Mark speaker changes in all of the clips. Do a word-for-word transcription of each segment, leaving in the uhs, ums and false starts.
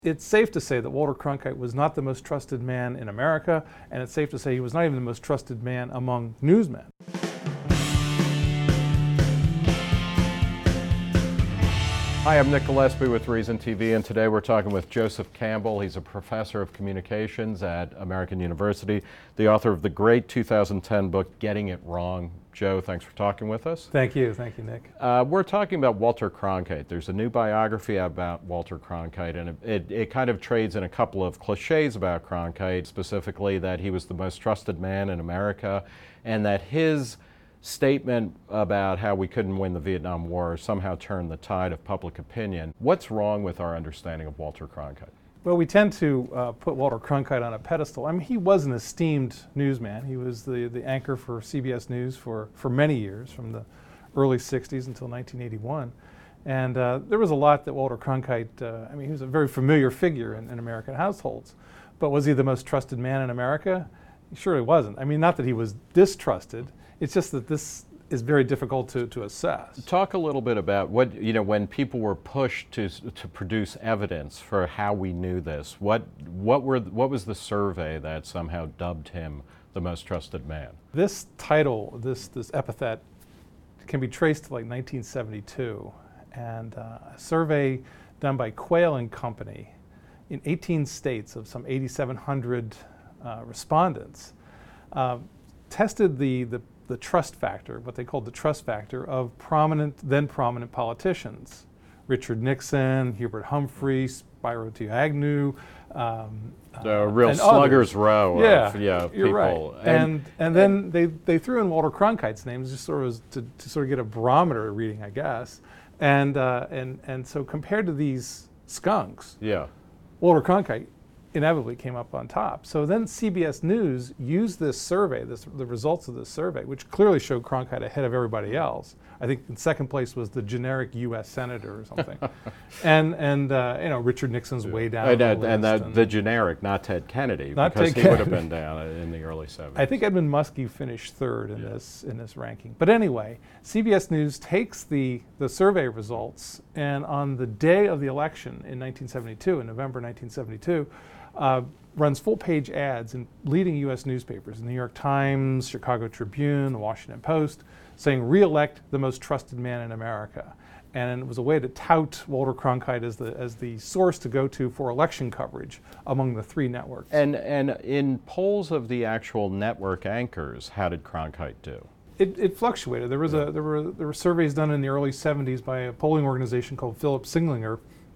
Speaker 1: It's safe to say that Walter Cronkite was not the most trusted man in America, and it's safe to say he was not even the most trusted man among newsmen.
Speaker 2: Hi, I'm Nick Gillespie with Reason T V, and today we're talking with Joseph Campbell. He's a professor of communications at American University, the author of the great two thousand ten book, Getting It Wrong. Joe, thanks for talking with us.
Speaker 1: Thank you. Thank you, Nick.
Speaker 2: Uh, we're talking about Walter Cronkite. There's a new biography about Walter Cronkite, and it, it, it kind of trades in a couple of cliches about Cronkite, specifically that he was the most trusted man in America, and that his statement about how we couldn't win the Vietnam War somehow turned the tide of public opinion. What's wrong with our understanding of Walter Cronkite?
Speaker 1: Well, we tend to uh, put Walter Cronkite on a pedestal. I mean, he was an esteemed newsman. He was the, the anchor for C B S News for, for many years, from the early sixties until nineteen eighty-one. And uh, there was a lot that Walter Cronkite, uh, I mean, he was a very familiar figure in, in American households. But was he the most trusted man in America? He surely wasn't. I mean, not that he was distrusted. It's just that this is very difficult to, to assess.
Speaker 2: Talk a little bit about what, you know, when people were pushed to to produce evidence for how we knew this, what what were what was the survey that somehow dubbed him the most trusted man?
Speaker 1: This title, this this epithet, can be traced to like nineteen seventy-two, and uh, a survey done by Quayle and Company in eighteen states of some eighty-seven hundred uh, respondents uh, tested the the the trust factor, what they called the trust factor, of prominent, then prominent politicians. Richard Nixon, Hubert Humphrey, Spiro T. Agnew. Um,
Speaker 2: the uh, real
Speaker 1: others.
Speaker 2: slugger's row
Speaker 1: yeah,
Speaker 2: of yeah,
Speaker 1: you're
Speaker 2: people.
Speaker 1: Right. And, and, and then they, they threw in Walter Cronkite's name just sort of to, to sort of get a barometer reading, I guess. And, uh, and, and so compared to these skunks,
Speaker 2: yeah.
Speaker 1: Walter Cronkite inevitably came up on top. So then C B S News used this survey, this, the results of this survey, which clearly showed Cronkite ahead of everybody else. I think in second place was the generic U S senator or something. and and uh, you know, Richard Nixon's way down
Speaker 2: and,
Speaker 1: on the
Speaker 2: and,
Speaker 1: list.
Speaker 2: and
Speaker 1: And
Speaker 2: the generic, not Ted Kennedy,
Speaker 1: not
Speaker 2: because
Speaker 1: Ted
Speaker 2: he would have
Speaker 1: Kennedy.
Speaker 2: been down in the early seventies.
Speaker 1: I think Edmund Muskie finished third in
Speaker 2: yeah.
Speaker 1: this in this ranking. But anyway, C B S News takes the, the survey results, and on the day of the election in nineteen seventy-two, in November nineteen seventy-two, uh, runs full-page ads in leading U S newspapers, the New York Times, Chicago Tribune, the Washington Post, saying, "Re-elect the most trusted man in America." And it was a way to tout Walter Cronkite as the as the source to go to for election coverage among the three networks.
Speaker 2: And and in polls of the actual network anchors, how did Cronkite do?
Speaker 1: It, it fluctuated. There was
Speaker 2: yeah.
Speaker 1: a there were there were surveys done in the early seventies by a polling organization called Philip Singlinger.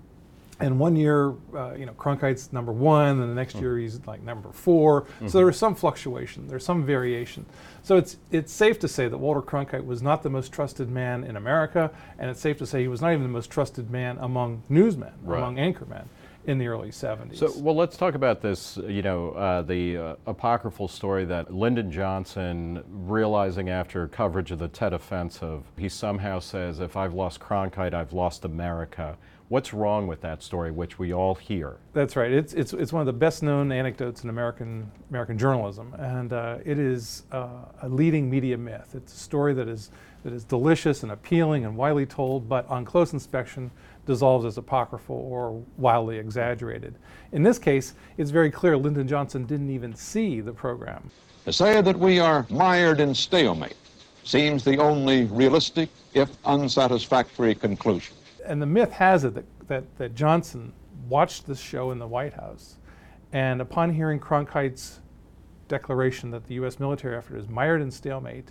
Speaker 1: And one year, uh, you know, Cronkite's number one, and the next year he's like number four. Mm-hmm. So there was some fluctuation, there's some variation. So it's it's safe to say that Walter Cronkite was not the most trusted man in America, and it's safe to say he was not even the most trusted man among newsmen,
Speaker 2: right.
Speaker 1: among anchormen in the early seventies.
Speaker 2: So, well, let's talk about this, you know, uh, the uh, apocryphal story that Lyndon Johnson, realizing after coverage of the Tet Offensive, he somehow says, if I've lost Cronkite, I've lost America. What's wrong with that story, which we all hear?
Speaker 1: That's right. It's it's it's one of the best-known anecdotes in American American journalism, and uh, it is uh, a leading media myth. It's a story that is that is delicious and appealing and widely told, but on close inspection dissolves as apocryphal or wildly exaggerated. In this case, it's very clear Lyndon Johnson didn't even see the program.
Speaker 3: To say that we are mired in stalemate seems the only realistic, if unsatisfactory, conclusion.
Speaker 1: And the myth has it that, that, that Johnson watched this show in the White House, and upon hearing Cronkite's declaration that the U S military effort is mired in stalemate,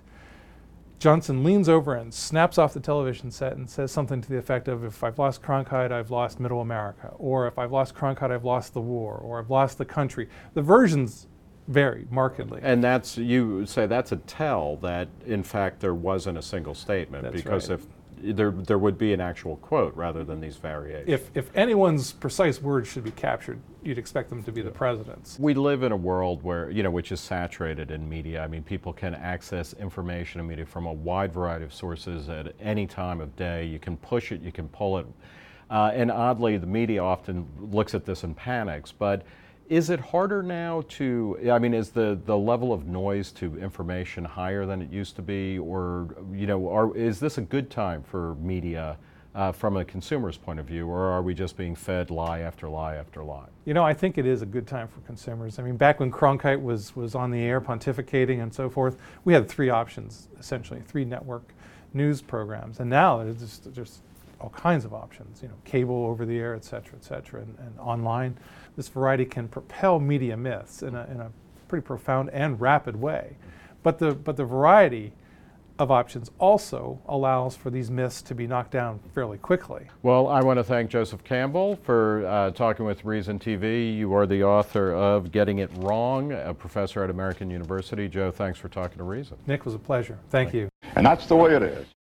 Speaker 1: Johnson leans over and snaps off the television set and says something to the effect of, if I've lost Cronkite, I've lost Middle America, or if I've lost Cronkite, I've lost the war, or I've lost the country. The versions vary markedly.
Speaker 2: And that's, you say that's a tell that, in fact, there wasn't a single statement.
Speaker 1: That's
Speaker 2: because
Speaker 1: right.
Speaker 2: if There, there would be an actual quote rather than these variations.
Speaker 1: If, if anyone's precise words should be captured, you'd expect them to be the president's.
Speaker 2: We live in a world where, you know, which is saturated in media. I mean, people can access information and media from a wide variety of sources at any time of day. You can push it, you can pull it. Uh, and oddly, the media often looks at this and panics. But is it harder now to, I mean, is the, the level of noise to information higher than it used to be? Or, you know, are, is this a good time for media uh, from a consumer's point of view, or are we just being fed lie after lie after lie?
Speaker 1: You know, I think it is a good time for consumers. I mean, back when Cronkite was, was on the air pontificating and so forth, we had three options, essentially, three network news programs. And now there's just, just all kinds of options, you know, cable, over the air, et cetera, et cetera, and, and online. This variety can propel media myths in a, in a pretty profound and rapid way. But the, but the variety of options also allows for these myths to be knocked down fairly quickly.
Speaker 2: Well, I want to thank Joseph Campbell for uh, talking with Reason T V. You are the author of Getting It Wrong, a professor at American University. Joe, thanks for talking to Reason.
Speaker 1: Nick, was a pleasure. Thank you.
Speaker 4: And that's the way it is.